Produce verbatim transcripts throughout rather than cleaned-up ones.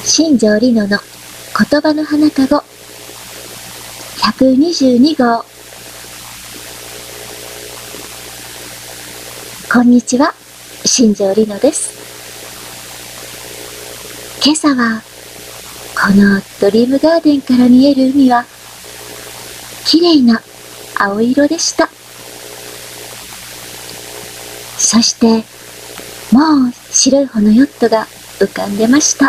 新庄里乃の言葉の花かごひゃくにじゅうにごう。こんにちは、新庄里乃です。今朝はこのドリームガーデンから見える海は綺麗な青色でした。そしてもう白い帆のヨットが浮かんでました。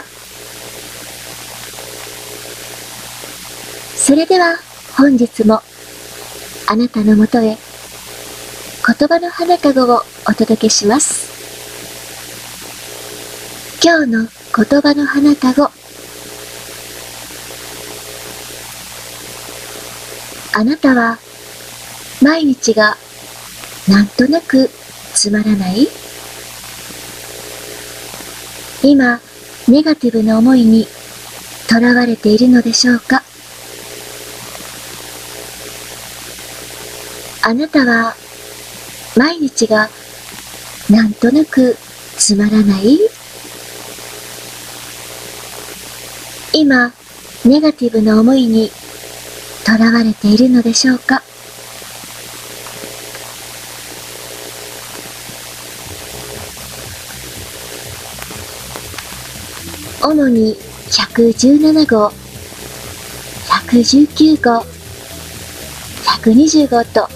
それでは本日もあなたのもとへ言葉の花かごをお届けします。今日の言葉の花かご。あなたは毎日がなんとなくつまらない？今、ネガティブな思いにとらわれているのでしょうか？あなたは毎日がなんとなくつまらない？今、ネガティブな思いにとらわれているのでしょうか？主にひゃくじゅうななごう、ひゃくじゅうきゅうごう、ひゃくにじゅうごうと、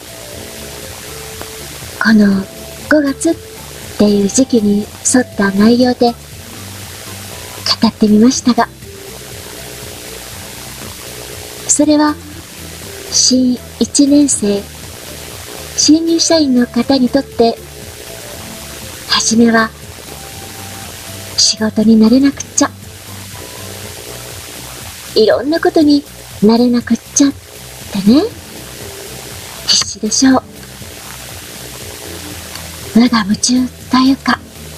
このごがつっていう時期に沿った内容で語ってみましたが、それは新いちねんせい、新入社員の方にとって、はじめは仕事に慣れなくっちゃ、いろんなことに慣れなくっちゃってね、必死でしょう。無我夢中というか。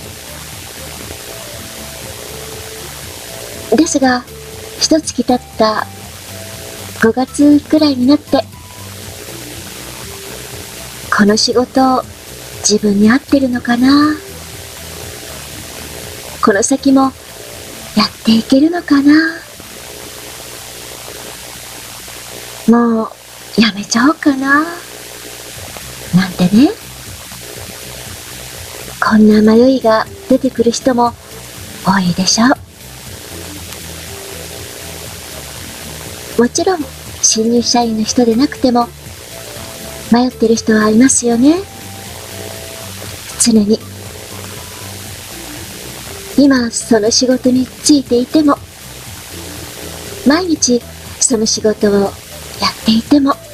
ですが、一月経ったごがつくらいになって、この仕事自分に合ってるのかな、この先もやっていけるのかな、もうやめちゃおうかな、なんてね、こんな迷いが出てくる人も多いでしょう。もちろん新入社員の人でなくても迷ってる人はいますよね。常に今その仕事についていても、毎日その仕事をやっていても。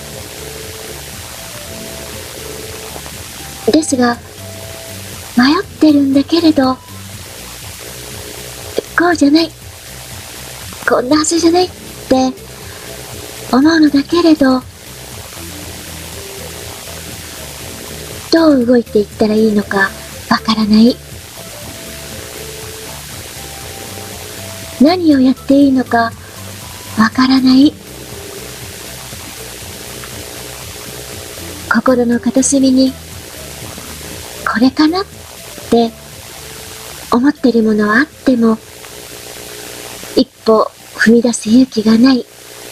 ですが、迷ってるんだけれど、こうじゃない、こんなはずじゃないって思うのだけれど、どう動いていったらいいのかわからない。何をやっていいのかわからない。心の片隅にこれかなって思ってるものはあっても、一歩踏み出す勇気がない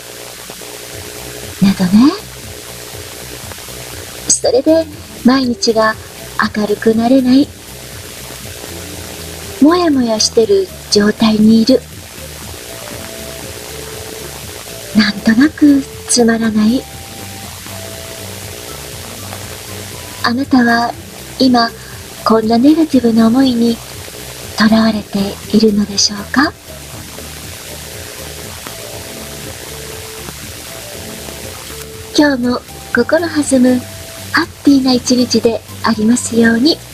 などね。それで毎日が明るくなれない、もやもやしてる状態にいる、なんとなくつまらない。あなたは今こんなネガティブな思いにとらわれているのでしょうか？今日も心弾むハッピーな一日でありますように。